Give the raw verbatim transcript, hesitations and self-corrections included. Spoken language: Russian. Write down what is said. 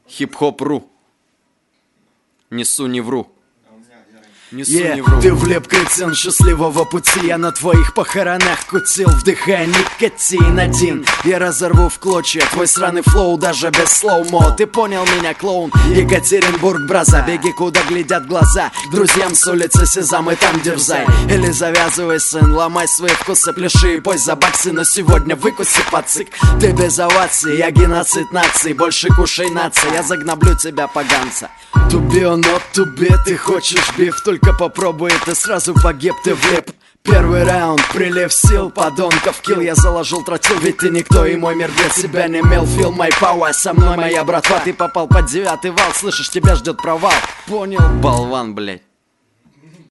Хип-хоп.ру. Несу, не вру. Несу, yeah, не вру. Ты влеп, кретин, счастливого пути. Я на твоих похоронах кутил, вдыхая никотин один. Я разорву в клочья твой сраный флоу, даже без слоумо. Ты понял меня, клоун? Екатеринбург, браза. Беги, куда глядят глаза. К друзьям с улицы Сезам и там дерзай. Или завязывай, сын, ломай свои вкусы, пляши и пой за баксы. Но сегодня выкуси пацик. Ты без овации, я геноцид нации. Больше кушай нация, я загноблю тебя, поганца. To be or not to be, ты хочешь биф, только попробуй, ты сразу погиб, ты влип. Первый раунд, прилив сил, подонков килл я заложил, тротил, ведь ты никто, и мой мир для себя не имел. Feel my power, со мной моя братва. Ты попал под девятый вал, слышишь, тебя ждет провал. Понял, болван, блять.